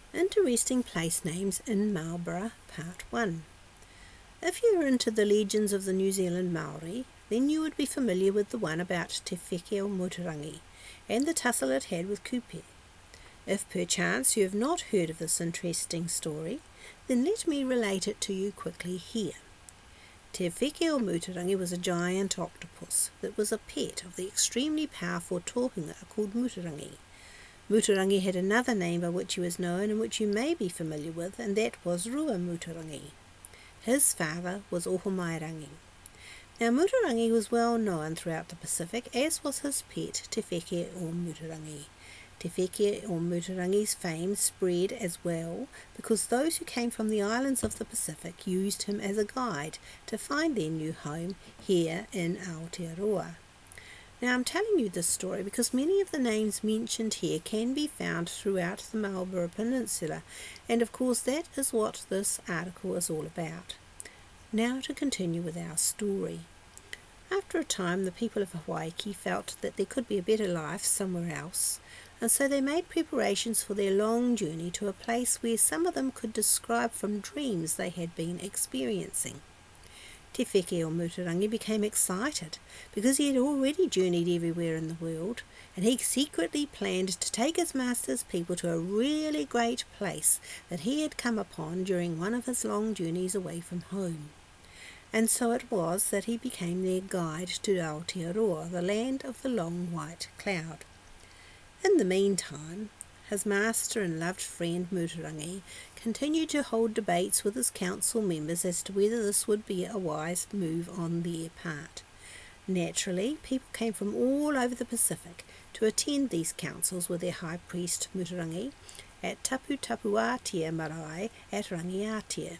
Interesting place names in Marlborough, Part 1. If you are into the legends of the New Zealand Maori, then you would be familiar with the one about Te Wheke o Muterangi and the tussle it had with Kupe. If perchance you have not heard of this interesting story, then let me relate it to you quickly here. Te Wheke o Muterangi was a giant octopus that was a pet of the extremely powerful tohunga called Muterangi. Muterangi had another name by which he was known and which you may be familiar with, and that was Rua Muterangi. His father was Ohomairangi. Now Muterangi was well known throughout the Pacific, as was his pet Te Wheke o Muterangi. Te Wheke o Muterangi's fame spread as well because those who came from the islands of the Pacific used him as a guide to find their new home here in Aotearoa. Now I'm telling you this story because many of the names mentioned here can be found throughout the Marlborough Peninsula, and of course that is what this article is all about. Now to continue with our story. After a time the people of Hawaii felt that there could be a better life somewhere else, and so they made preparations for their long journey to a place where some of them could describe from dreams they had been experiencing. Te Wheke o Muterangi became excited because he had already journeyed everywhere in the world, and he secretly planned to take his master's people to a really great place that he had come upon during one of his long journeys away from home. And so it was that he became their guide to Aotearoa, the land of the long white cloud. In the meantime, his master and loved friend Muterangi continued to hold debates with his council members as to whether this would be a wise move on their part. Naturally, people came from all over the Pacific to attend these councils with their high priest Muterangi at Tapu Tapuatea Marae at Rangiatea.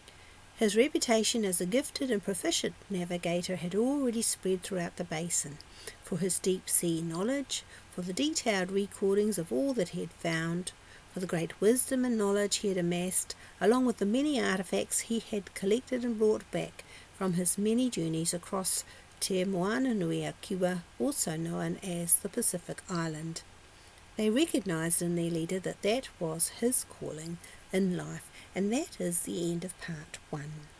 His reputation as a gifted and proficient navigator had already spread throughout the basin, for his deep-sea knowledge, for the detailed recordings of all that he had found, for the great wisdom and knowledge he had amassed, along with the many artifacts he had collected and brought back from his many journeys across Te Moananui-a-Kiwa, also known as the Pacific Island. They recognized in their leader that that was his calling in life, and that is the end of Part 1.